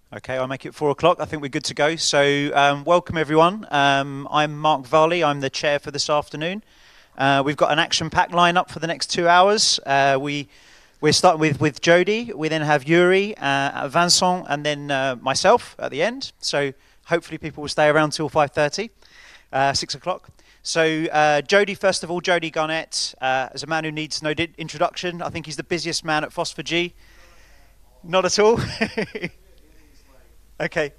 Okay, I'll make it 4 o'clock. I think we're good to go. So, welcome everyone. I'm Mark Varley. I'm the chair for this afternoon. We've got an action-packed lineup for the next 2 hours. We're starting with Jody. We then have Yuri, Vincent, and then myself at the end. So hopefully people will stay around till 5:30, 6 o'clock. So Jody, first of all, Jody Garnett is a man who needs no introduction. I think he's the busiest man at Phosphor G. Not at all. Okay.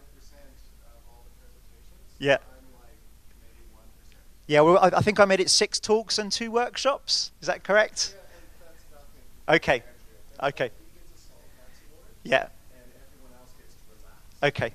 Yeah. Yeah, well, I think I made it 6 talks and 2 workshops. Is that correct? Okay. Okay. Yeah. Okay.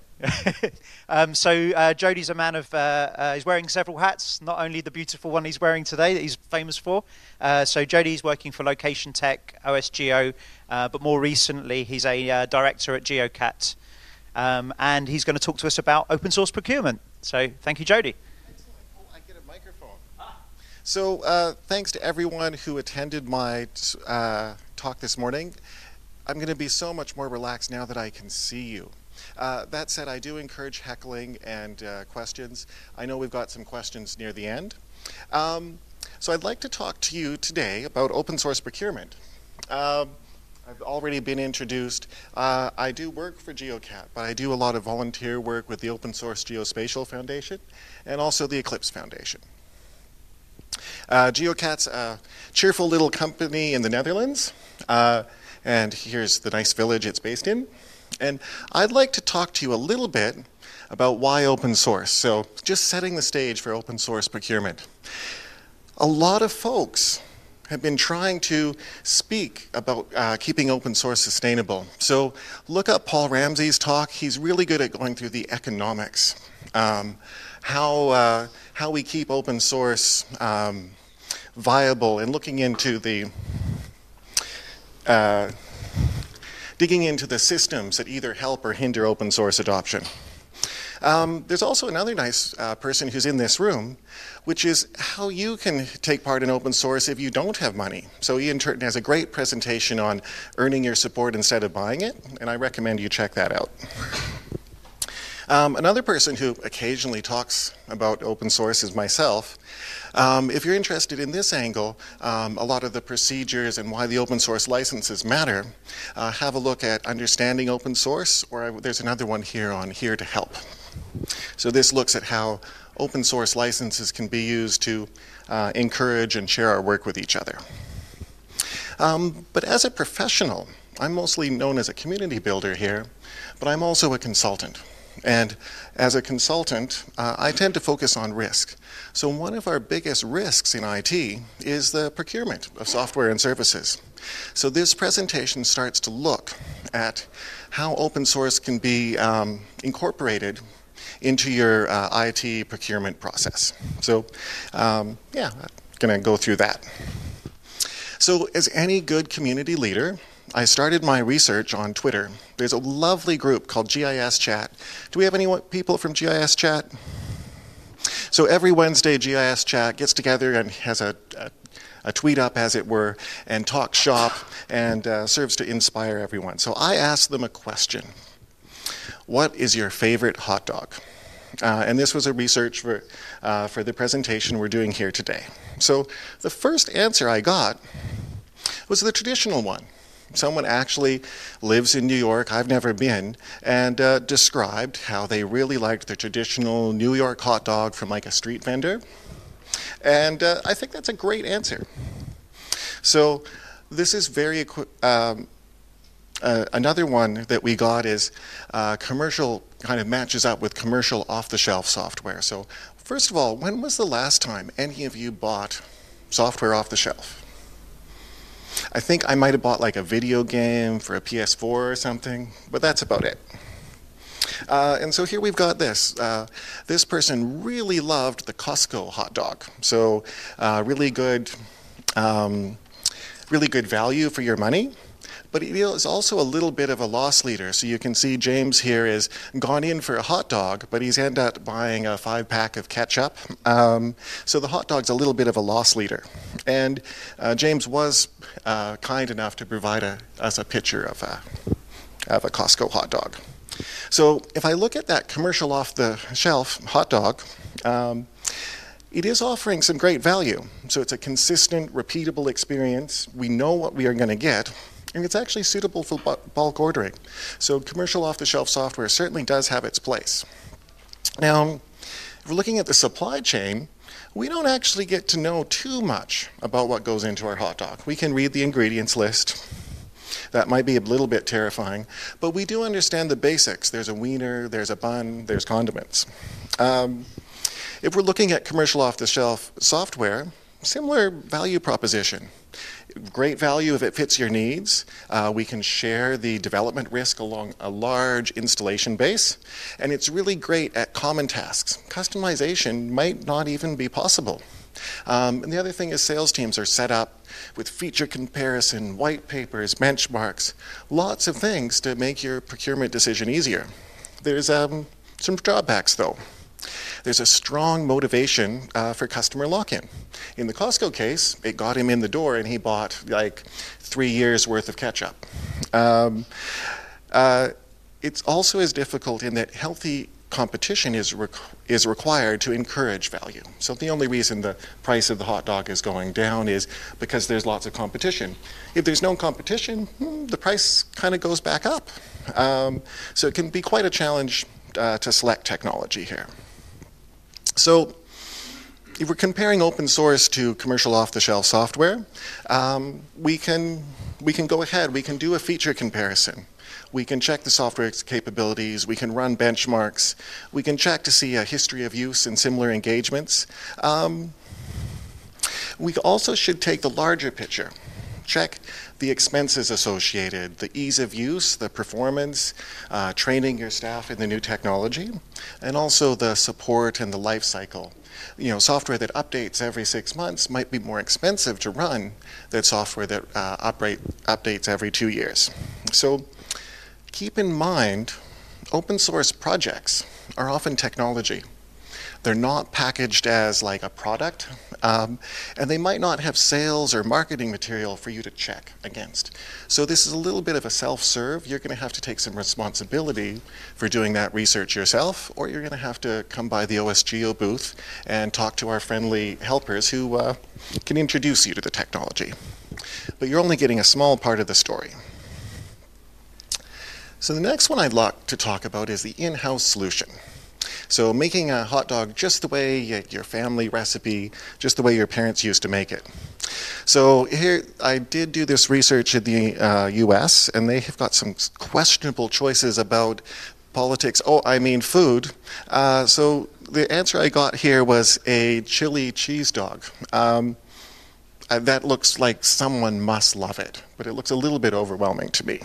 So Jody's a man of, he's wearing several hats, not only the beautiful one he's wearing today that he's famous for. So Jody's working for Location Tech, OSGeo, but more recently he's a director at GeoCat. And he's going to talk to us about open source procurement. So thank you, Jody. Excellent. Oh, I get a microphone. So thanks to everyone who attended my talk this morning. I'm going to be so much more relaxed now that I can see you. That said, I do encourage heckling and questions. I know we've got some questions near the end. So I'd like to talk to you today about open source procurement. I've already been introduced. I do work for GeoCat, but I do a lot of volunteer work with the Open Source Geospatial Foundation and also the Eclipse Foundation. GeoCat's a cheerful little company in the Netherlands, and here's the nice village it's based in. And I'd like to talk to you a little bit about why open source. So just setting the stage for open source procurement. A lot of folks have been trying to speak about keeping open source sustainable. So look up Paul Ramsey's talk. He's really good at going through the economics, how we keep open source viable, and looking into the digging into the systems that either help or hinder open source adoption. There's also another nice person who's in this room, which is how you can take part in open source if you don't have money. So Ian Turton has a great presentation on earning your support instead of buying it, and I recommend you check that out. Another person who occasionally talks about open source is myself. If you're interested in this angle, a lot of the procedures and why the open source licenses matter, have a look at Understanding Open Source, or there's another one here on Here to Help. So this looks at how open source licenses can be used to encourage and share our work with each other. But as a professional, I'm mostly known as a community builder here, but I'm also a consultant. And as a consultant, I tend to focus on risk. So one of our biggest risks in IT is the procurement of software and services. So this presentation starts to look at how open source can be incorporated into your IT procurement process. So yeah, I'm going to go through that. So as any good community leader, I started my research on Twitter. There's a lovely group called GIS Chat. Do we have any people from GIS Chat? So every Wednesday, GIS Chat gets together and has a tweet up, as it were, and talks shop and serves to inspire everyone. So I asked them a question. What is your favorite hot dog? And this was a research for the presentation we're doing here today. So the first answer I got was the traditional one. Someone actually lives in New York, I've never been, and described how they really liked the traditional New York hot dog from like a street vendor. And I think that's a great answer. So this is very, another one that we got is commercial, kind of matches up with commercial off-the-shelf software. So first of all, when was the last time any of you bought software off the shelf? I think I might have bought like a video game for a PS4 or something, but that's about it. And so here we've got this. This person really loved the Costco hot dog. So really good value for your money. But it is also a little bit of a loss leader. So you can see James here has gone in for a hot dog, but he's ended up buying a 5-pack of ketchup. So the hot dog's a little bit of a loss leader. And James was kind enough to provide us a picture of a Costco hot dog. So if I look at that commercial off-the-shelf hot dog, it is offering some great value. So it's a consistent, repeatable experience. We know what we are going to get, and it's actually suitable for bulk ordering. So commercial off-the-shelf software certainly does have its place. Now, if we're looking at the supply chain, we don't actually get to know too much about what goes into our hot dog. We can read the ingredients list. That might be a little bit terrifying, but we do understand the basics. There's a wiener, there's a bun, there's condiments. If we're looking at commercial off-the-shelf software, similar value proposition. Great value if it fits your needs. We can share the development risk along a large installation base, and it's really great at common tasks. Customization might not even be possible. And the other thing is sales teams are set up with feature comparison, white papers, benchmarks, lots of things to make your procurement decision easier. There's some drawbacks though. There's a strong motivation for customer lock-in. In the Costco case, it got him in the door and he bought like 3 years worth of ketchup. It's also as difficult in that healthy competition is required to encourage value. So the only reason the price of the hot dog is going down is because there's lots of competition. If there's no competition, the price kind of goes back up. So it can be quite a challenge to select technology here. So if we're comparing open source to commercial off-the-shelf software, we can go ahead, we can do a feature comparison. We can check the software's capabilities, we can run benchmarks, we can check to see a history of use and similar engagements. We also should take the larger picture. Check the expenses associated, the ease of use, the performance, training your staff in the new technology, and also the support and the life cycle. You know, software that updates every 6 months might be more expensive to run than software that updates every 2 years. So keep in mind, open source projects are often technology. They're not packaged as like a product, and they might not have sales or marketing material for you to check against. So this is a little bit of a self-serve. You're going to have to take some responsibility for doing that research yourself, or you're going to have to come by the OSGeo booth and talk to our friendly helpers who can introduce you to the technology. But you're only getting a small part of the story. So the next one I'd like to talk about is the in-house solution. So making a hot dog just the way your family recipe, just the way your parents used to make it. So here, I did do this research in the US, and they have got some questionable choices about politics. Oh, I mean food. So the answer I got here was a chili cheese dog. That looks like someone must love it, but it looks a little bit overwhelming to me.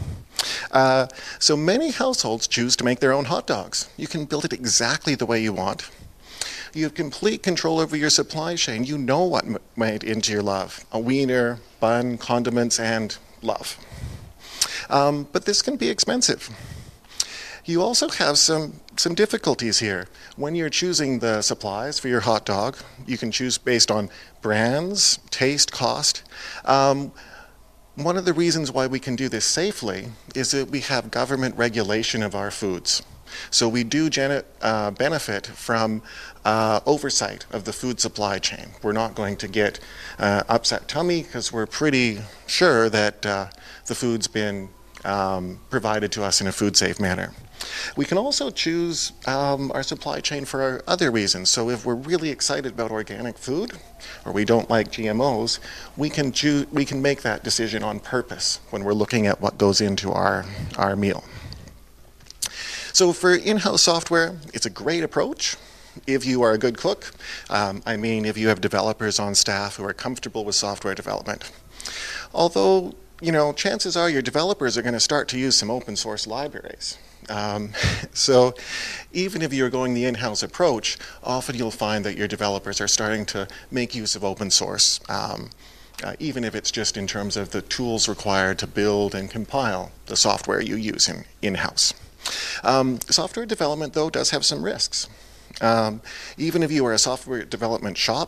So many households choose to make their own hot dogs. You can build it exactly the way you want. You have complete control over your supply chain. You know what went into your love. A wiener, bun, condiments, and love. But this can be expensive. You also have some difficulties here. When you're choosing the supplies for your hot dog, you can choose based on brands, taste, cost. One of the reasons why we can do this safely is that we have government regulation of our foods. So we do benefit from oversight of the food supply chain. We're not going to get upset tummy because we're pretty sure that the food's been provided to us in a food-safe manner. We can also choose our supply chain for other reasons. So if we're really excited about organic food, or we don't like GMOs, we can make that decision on purpose when we're looking at what goes into our meal. So for in-house software, it's a great approach if you are a good cook. If you have developers on staff who are comfortable with software development. Although, chances are your developers are going to start to use some open source libraries. So even if you're going the in-house approach, often you'll find that your developers are starting to make use of open source, even if it's just in terms of the tools required to build and compile the software you use in-house. Software development, though, does have some risks. Even if you are a software development shop,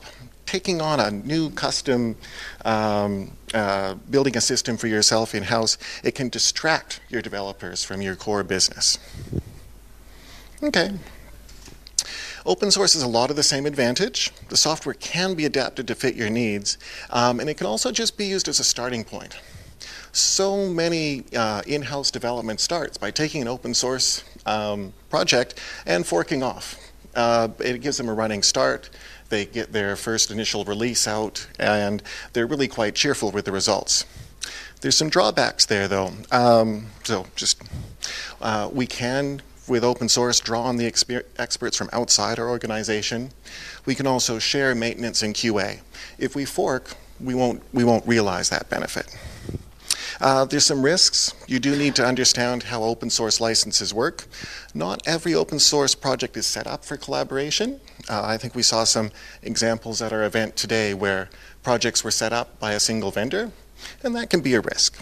taking on a new custom, building a system for yourself in-house, it can distract your developers from your core business. Okay. Open source has a lot of the same advantage. The software can be adapted to fit your needs, and it can also just be used as a starting point. So many in-house development starts by taking an open source project and forking off. It gives them a running start. They get their first initial release out, and they're really quite cheerful with the results. There's some drawbacks there, though. We can, with open source, draw on the experts from outside our organization. We can also share maintenance and QA. If we fork, we won't realize that benefit. There's some risks. You do need to understand how open source licenses work. Not every open source project is set up for collaboration. I think we saw some examples at our event today where projects were set up by a single vendor, and that can be a risk.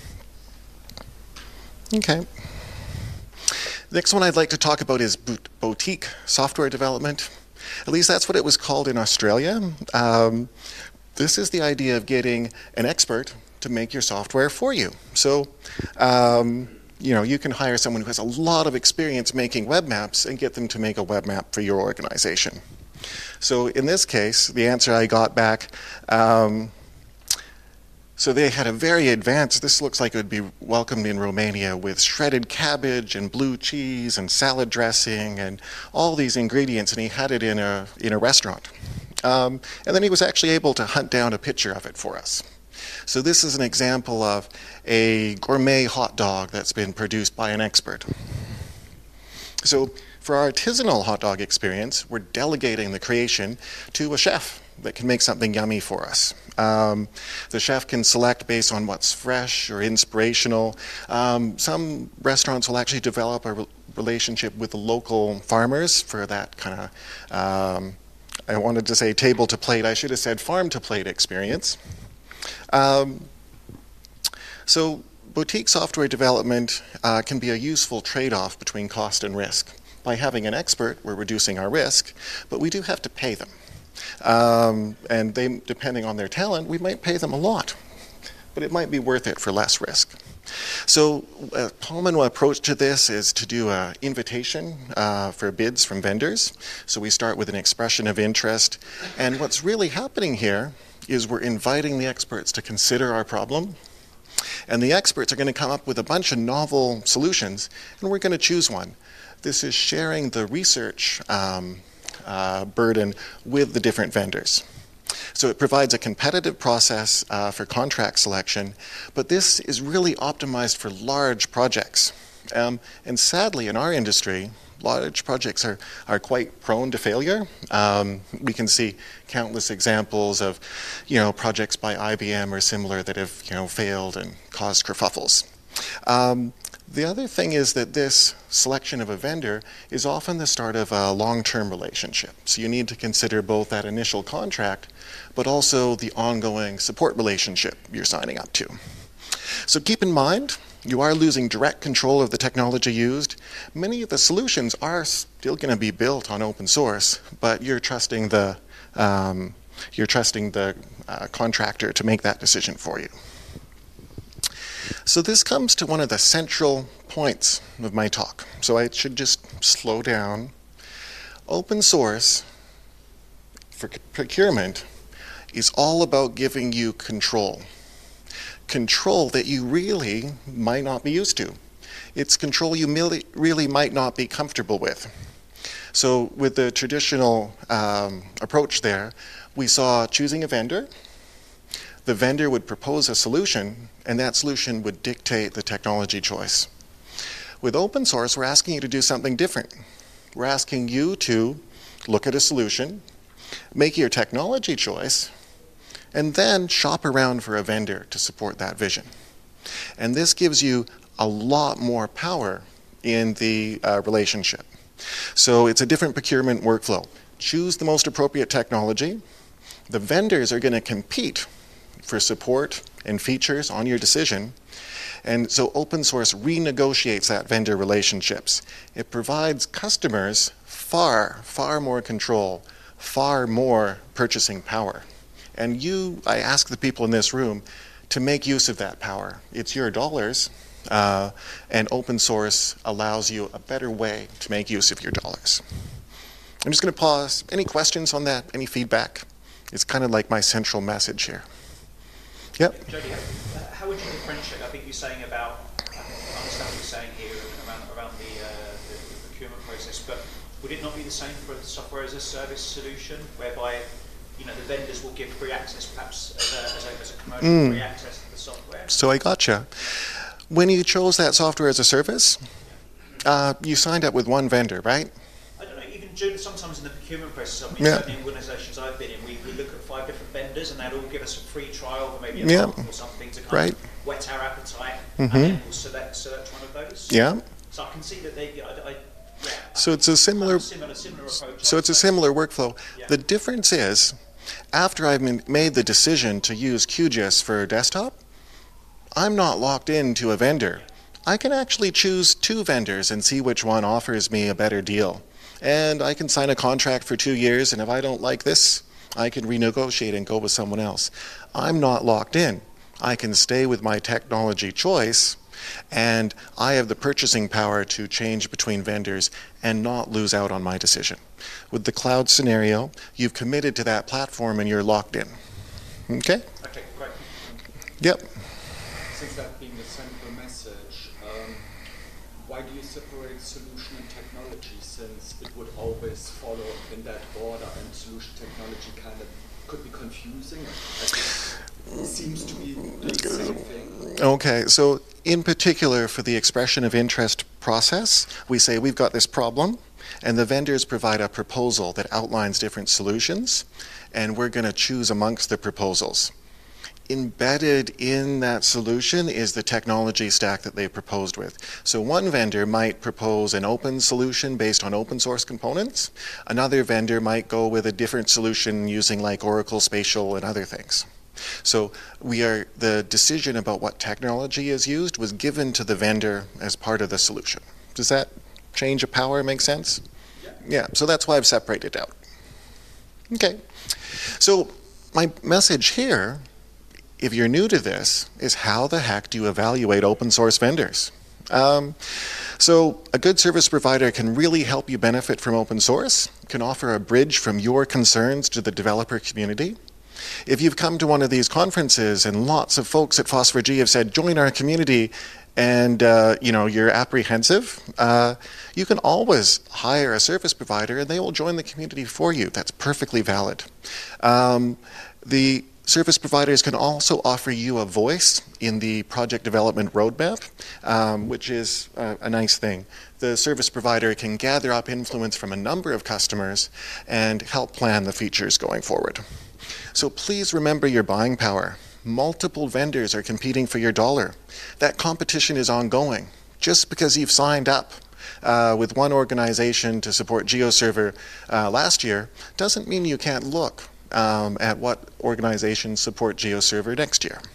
Okay. The next one I'd like to talk about is boutique software development. At least that's what it was called in Australia. This is the idea of getting an expert to make your software for you. So, you can hire someone who has a lot of experience making web maps and get them to make a web map for your organization. So in this case, the answer I got back, so they had a very advanced, this looks like it would be welcomed in Romania with shredded cabbage and blue cheese and salad dressing and all these ingredients, and he had it in a restaurant. And then he was actually able to hunt down a picture of it for us. So this is an example of a gourmet hot dog that's been produced by an expert. So for our artisanal hot dog experience, we're delegating the creation to a chef that can make something yummy for us. The chef can select based on what's fresh or inspirational. Some restaurants will actually develop a relationship with the local farmers for that kind of, I wanted to say table to plate, I should have said farm to plate experience. So boutique software development can be a useful trade-off between cost and risk. By having an expert, we're reducing our risk, but we do have to pay them. And they, depending on their talent, we might pay them a lot, but it might be worth it for less risk. So a common approach to this is to do an invitation for bids from vendors. So we start with an expression of interest, and what's really happening here is we're inviting the experts to consider our problem, and the experts are going to come up with a bunch of novel solutions, and we're going to choose one. This is sharing the research burden with the different vendors. So it provides a competitive process for contract selection, but this is really optimized for large projects. And sadly, in our industry, large projects are quite prone to failure. We can see countless examples of, projects by IBM or similar that have, failed and caused kerfuffles. The other thing is that this selection of a vendor is often the start of a long-term relationship. So you need to consider both that initial contract, but also the ongoing support relationship you're signing up to. So keep in mind, you are losing direct control of the technology used. Many of the solutions are still going to be built on open source, but you're trusting the contractor to make that decision for you. So this comes to one of the central points of my talk. So I should just slow down. Open source for procurement is all about giving you control. Control that you really might not be used to. It's control you really might not be comfortable with. So with the traditional approach there, we saw choosing a vendor. The vendor would propose a solution, and that solution would dictate the technology choice. With open source, we're asking you to do something different. We're asking you to look at a solution, make your technology choice, and then shop around for a vendor to support that vision. And this gives you a lot more power in the relationship. So it's a different procurement workflow. Choose the most appropriate technology. The vendors are going to compete for support and features on your decision. And so open source renegotiates that vendor relationships. It provides customers far more control, far more purchasing power. And I ask the people in this room to make use of that power. It's your dollars, and open source allows you a better way to make use of your dollars. I'm just going to pause. Any questions on that? Any feedback? It's kind of like my central message here. Yep. Jody, how would you differentiate? I think you're saying about, I understand what you're saying here around the procurement process, but would it not be the same for the software as a service solution, whereby the vendors will give free access, perhaps as a commercial free access to the software? So I gotcha. When you chose that software as a service, you signed up with one vendor, right? I don't know, even sometimes in the procurement process, certainly in organisations I've been in, we look at 5 different vendors and they'll all give us a free trial for maybe a month or something to kind of whet our appetite, and then we'll select one of those. Yeah. So I can see that they, so it's a similar approach. So it's a similar workflow. Yeah. The difference is, after I've made the decision to use QGIS for desktop, I'm not locked into a vendor. I can actually choose 2 vendors and see which one offers me a better deal. And I can sign a contract for 2 years, and if I don't like this, I can renegotiate and go with someone else. I'm not locked in. I can stay with my technology choice, and I have the purchasing power to change between vendors and not lose out on my decision. With the cloud scenario, you've committed to that platform and you're locked in. Okay? Okay, great. Yep. Since that being the central message, why do you separate solution and technology, since it would always follow in that order, and solution technology kind of could be confusing? It seems to be the same thing. Okay, so in particular for the expression of interest process, we say we've got this problem, and the vendors provide a proposal that outlines different solutions, and we're going to choose amongst the proposals. Embedded in that solution is the technology stack that they proposed with. So one vendor might propose an open solution based on open source components. Another vendor might go with a different solution using like Oracle Spatial and other things. So the decision about what technology is used was given to the vendor as part of the solution. Does that change of power make sense? Yeah, so that's why I've separated it out. Okay, so my message here, if you're new to this, is how the heck do you evaluate open source vendors? So a good service provider can really help you benefit from open source, can offer a bridge from your concerns to the developer community. If you've come to one of these conferences and lots of folks at FOSS4G have said, join our community, and you're apprehensive, you can always hire a service provider and they will join the community for you. That's perfectly valid. The service providers can also offer you a voice in the project development roadmap, which is a nice thing. The service provider can gather up influence from a number of customers and help plan the features going forward. So please remember your buying power. Multiple vendors are competing for your dollar. That competition is ongoing. Just because you've signed up with one organization to support GeoServer last year doesn't mean you can't look at what organizations support GeoServer next year.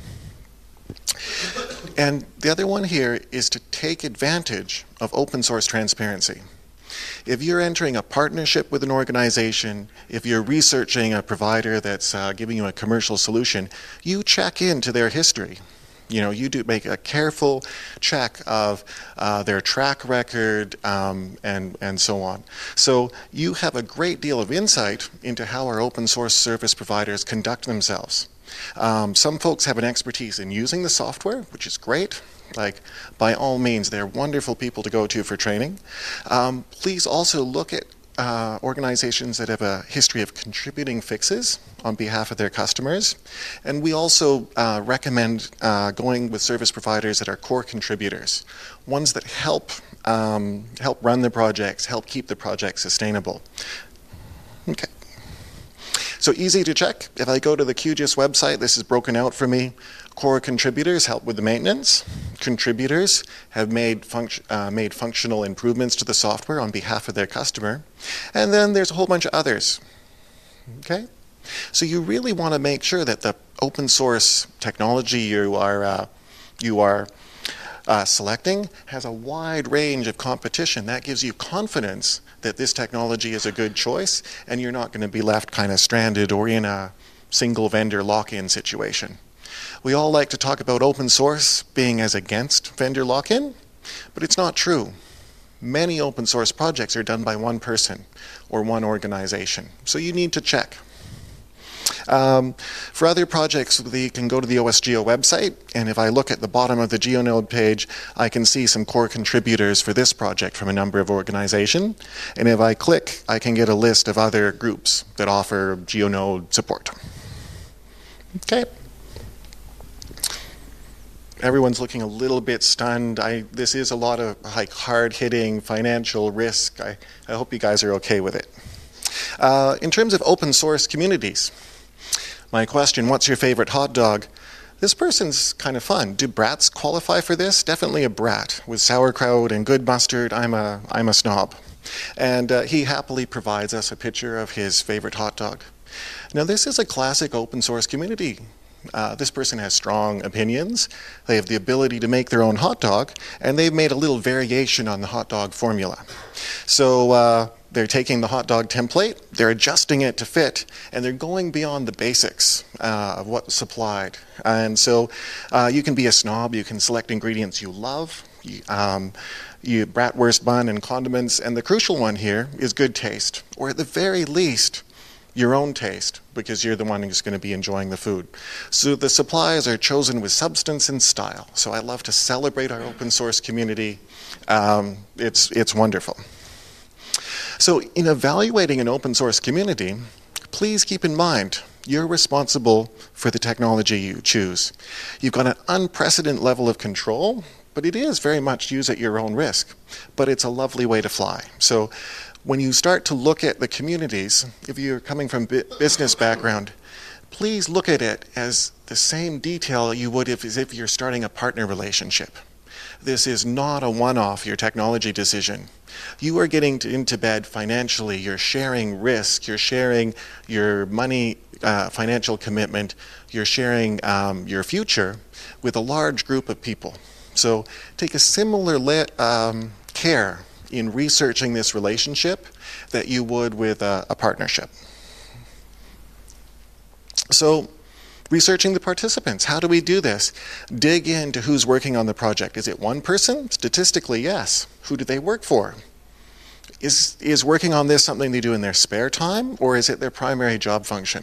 And the other one here is to take advantage of open source transparency. If you're entering a partnership with an organization, if you're researching a provider that's giving you a commercial solution, you check into their history. You do make a careful check of their track record and so on. So you have a great deal of insight into how our open source service providers conduct themselves. Some folks have an expertise in using the software, which is great. Like, by all means, they're wonderful people to go to for training. Please also look at organizations that have a history of contributing fixes on behalf of their customers. And we also recommend going with service providers that are core contributors, ones that help run the projects, help keep the project sustainable. Okay. So easy to check. If I go to the QGIS website, this is broken out for me. Core contributors help with the maintenance. Contributors have made functional improvements to the software on behalf of their customer. And then there's a whole bunch of others. Okay? So you really want to make sure that the open source technology you are selecting has a wide range of competition. That gives you confidence that this technology is a good choice, and you're not going to be left kind of stranded or in a single vendor lock-in situation. We all like to talk about open source being as against vendor lock-in, but it's not true. Many open source projects are done by one person or one organization, so you need to check. For other projects, you can go to the OSGeo website, and if I look at the bottom of the GeoNode page, I can see some core contributors for this project from a number of organizations. And if I click, I can get a list of other groups that offer GeoNode support. Okay. Everyone's looking a little bit stunned. This is a lot of hard-hitting financial risk. I hope you guys are okay with it. In terms of open source communities, my question, what's your favorite hot dog? This person's kind of fun. Do brats qualify for this? Definitely a brat. With sauerkraut and good mustard, I'm a snob. And he happily provides us a picture of his favorite hot dog. Now, this is a classic open source community. This person has strong opinions. They have the ability to make their own hot dog, and they've made a little variation on the hot dog formula. So they're taking the hot dog template, they're adjusting it to fit, and they're going beyond the basics of what's supplied. And so you can be a snob, you can select ingredients you love, bratwurst bun and condiments, and the crucial one here is good taste, or at the very least, your own taste, because you're the one who's going to be enjoying the food. So the supplies are chosen with substance and style. So I love to celebrate our open source community. It's wonderful. So in evaluating an open source community, please keep in mind you're responsible for the technology you choose. You've got an unprecedented level of control, but it is very much use at your own risk. But it's a lovely way to fly. So when you start to look at the communities, if you're coming from business background, please look at it as the same detail you would as if you're starting a partner relationship. This is not a one-off, your technology decision. You are getting into bed financially, you're sharing risk, you're sharing your money, financial commitment, you're sharing your future with a large group of people. So take a similar care in researching this relationship that you would with a partnership. So, researching the participants. How do we do this? Dig into who's working on the project. Is it one person? Statistically, yes. Who do they work for? Is working on this something they do in their spare time, or is it their primary job function?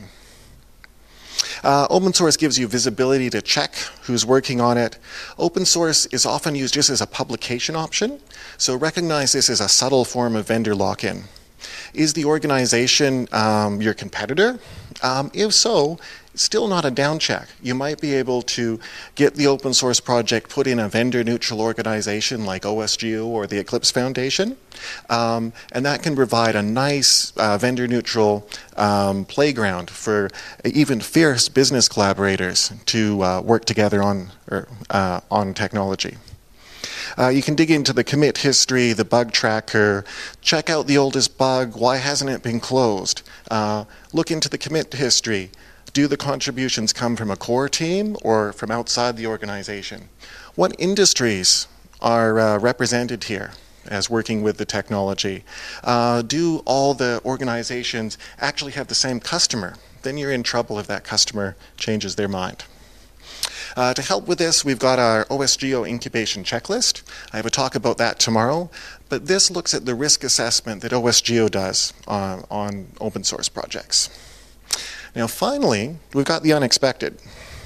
Open source gives you visibility to check who's working on it. Open source is often used just as a publication option, so recognize this as a subtle form of vendor lock-in. Is the organization your competitor? If so, still not a down check. You might be able to get the open source project put in a vendor-neutral organization like OSGeo or the Eclipse Foundation, and that can provide a nice vendor-neutral playground for even fierce business collaborators to work together on technology. You can dig into the commit history, the bug tracker, check out the oldest bug, why hasn't it been closed? Look into the commit history. Do the contributions come from a core team or from outside the organization? What industries are represented here as working with the technology? Do all the organizations actually have the same customer? Then you're in trouble if that customer changes their mind. To help with this, we've got our OSGeo incubation checklist. I have a talk about that tomorrow, but this looks at the risk assessment that OSGeo does on open source projects. Now finally, we've got the unexpected.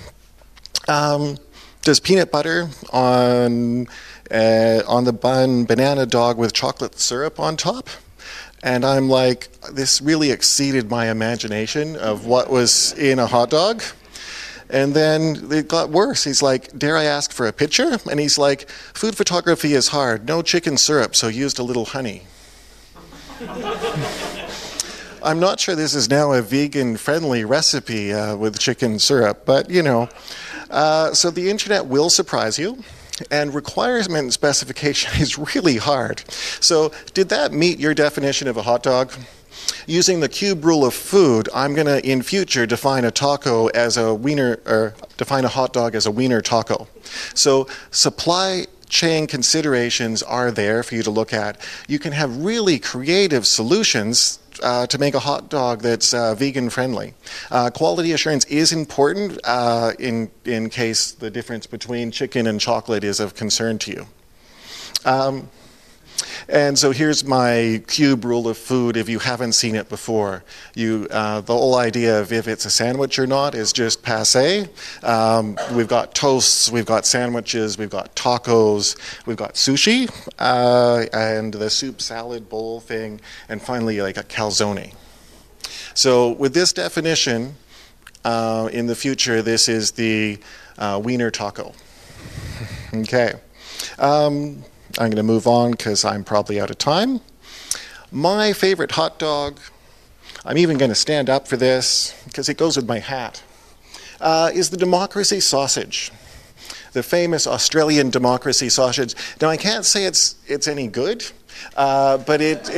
Does peanut butter on the bun banana dog with chocolate syrup on top? And I'm like, this really exceeded my imagination of what was in a hot dog. And then it got worse. He's like, dare I ask for a picture? And he's like, food photography is hard. No chicken syrup, so used a little honey. I'm not sure this is now a vegan-friendly recipe with chicken syrup, but you know. So the internet will surprise you, and requirement specification is really hard. So did that meet your definition of a hot dog? Using the cube rule of food, I'm going to, in future, define a taco as a wiener, or define a hot dog as a wiener taco. So supply chain considerations are there for you to look at. You can have really creative solutions to make a hot dog that's vegan friendly. Quality assurance is important in case the difference between chicken and chocolate is of concern to you. And so here's my cube rule of food if you haven't seen it before. The whole idea of if it's a sandwich or not is just passé. We've got toasts, we've got sandwiches, we've got tacos, we've got sushi, and the soup salad bowl thing, and finally like a calzone. So with this definition, in the future, this is the wiener taco. Okay. I'm going to move on because I'm probably out of time. My favorite hot dog, I'm even going to stand up for this because it goes with my hat, is the Democracy Sausage, the famous Australian Democracy Sausage. Now, I can't say it's any good, but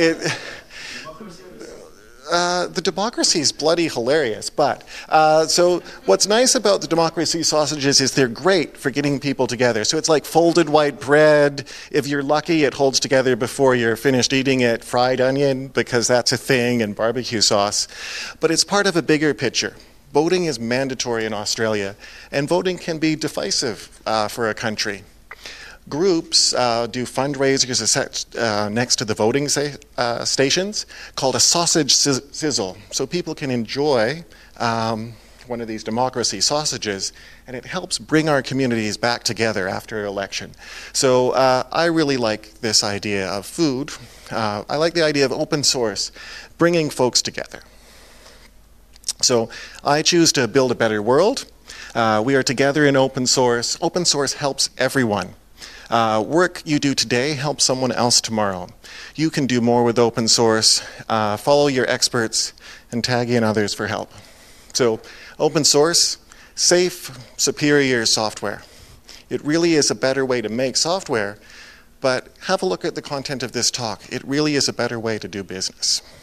the democracy is bloody hilarious, but so what's nice about the Democracy sausages is they're great for getting people together. So it's like folded white bread. If you're lucky, it holds together before you're finished eating it. Fried onion, because that's a thing, and barbecue sauce. But it's part of a bigger picture. Voting is mandatory in Australia, and voting can be divisive for a country. Groups do fundraisers next to the voting stations called a sausage sizzle. So people can enjoy one of these democracy sausages, and it helps bring our communities back together after an election. So I really like this idea of food. I like the idea of open source, bringing folks together. So I choose to build a better world. We are together in open source. Open source helps everyone. Work you do today helps someone else tomorrow. You can do more with open source. Follow your experts and tag in others for help. So open source, safe, superior software. It really is a better way to make software, but have a look at the content of this talk. It really is a better way to do business.